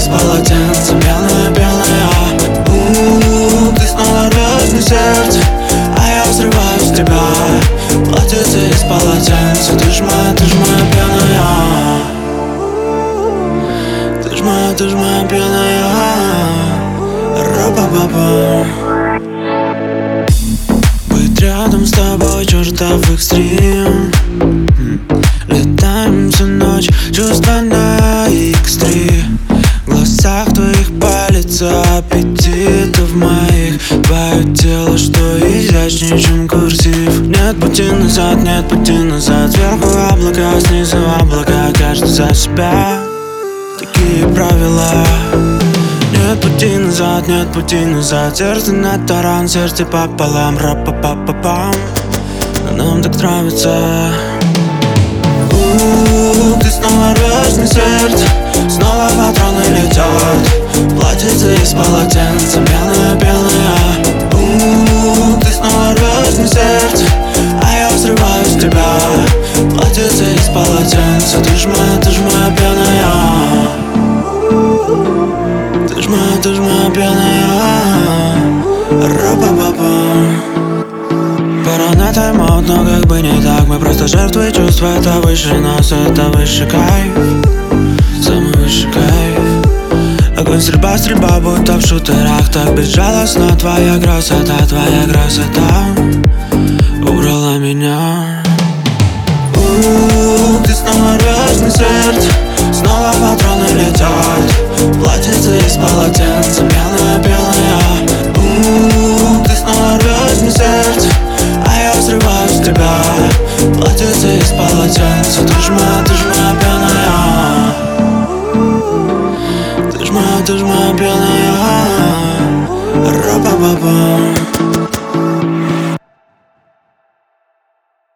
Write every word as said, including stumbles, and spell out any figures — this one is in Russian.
из полотенца, белая, белая. У-у-у, ты снова рвешь мне сердце, а я взрываю с тебя. Платьице из полотенца, ты ж моя, ты ж моя пьяная. Ты ж моя, ты ж моя пьяная. Ра-па-па-па. Быть рядом с тобой, чертов экстрим. Летаем всю ночь, чувства на икс три. В глазах твоих палится аппетиты в моих. Твое тело, что изящнее, чем курсив. Нет пути назад, нет пути назад. Сверху облака, снизу облака, каждый за себя. Такие правила. Нет пути назад, нет пути назад. Сердце на таран, сердце пополам. Ра-па-па-па-пам. Но нам так нравится. У-у-у, ты снова рвешь мне сердце, снова патроны летят. Платьице из полотенца, белая, белая. У-у-у, ты снова рвешь мне сердце, а я взрываю с тебя. Платьице из полотенца, ты ж моя, ты ж моя пьяная. Ты ж моя, ты ж моя пьяная. Ра-па-па-па. Пора на тайм-аут, но как бы не так. Мы просто жертвы чувства, это выше нас, это высший кайф. Самый высший кайф. Огонь, стрельба, стрельба, будто в шутерах. Так безжалостно твоя красота, твоя красота убрала меня. У-у-у, ты снова рвешь мне сердце, снова патроны летят. Платьице из полотенца,